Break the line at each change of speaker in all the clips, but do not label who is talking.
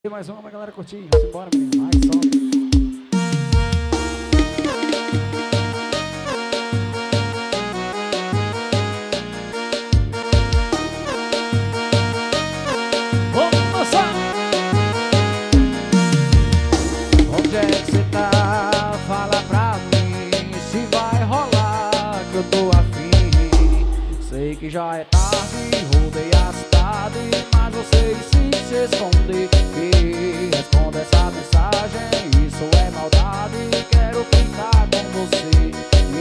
E mais uma pra galera curtir. Vamos embora, menino. Mais som. Vamos dançar! Onde é que cê tá? Fala pra mim se vai rolar, que eu tô afim. Sei que já é tarde, rodei a cidade, mas você insiste se esconder. E responda essa mensagem, isso é maldade, quero ficar com você.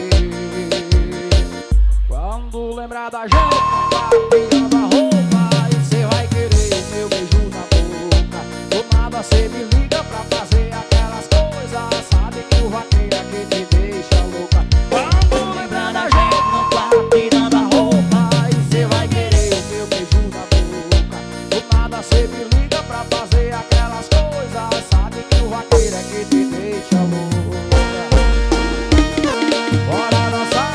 Quando lembrar da gente, tá tirando a roupa, e cê vai querer o meu beijo na boca. Do nada cê me liga pra fazer aquelas coisas, sabe que o vaqueiro aqui te deixa louca. Quando lembrar da gente, não tá tirando a roupa, e cê vai querer o meu beijo na boca. Do nada cê me liga pra fazer aquelas coisas, sabe que o vaqueiro aqui te deixa louca. Bora dançar!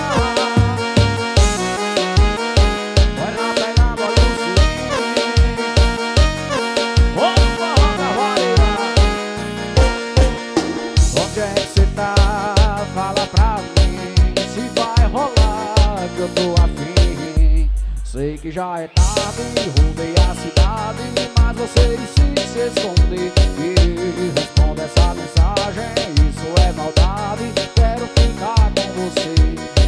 Fala pra mim se vai rolar, que eu tô afim. Sei que já é tarde, rodei a cidade, mas você insiste se esconder. E responda essa mensagem, isso é maldade, quero ficar com você.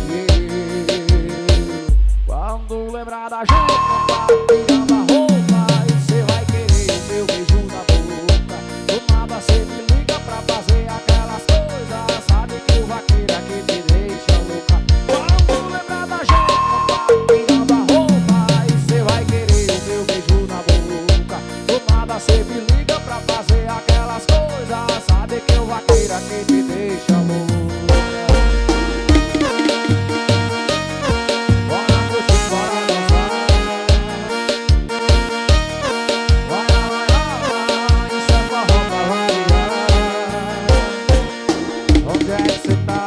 Quando lembrar da gente, tá tirando a roupa, e cê vai querer o meu beijo na boca. Do nada cê me liga pra fazer aquelas coisas, sabe que o vaqueiro aqui te deixa louca. Quando lembrar da gente, tá tirando a roupa, e cê vai querer o meu beijo na boca. Do nada cê me liga pra fazer aquelas coisas, sabe que o vaqueiro aqui te deixa louca. Onde é que cê tá?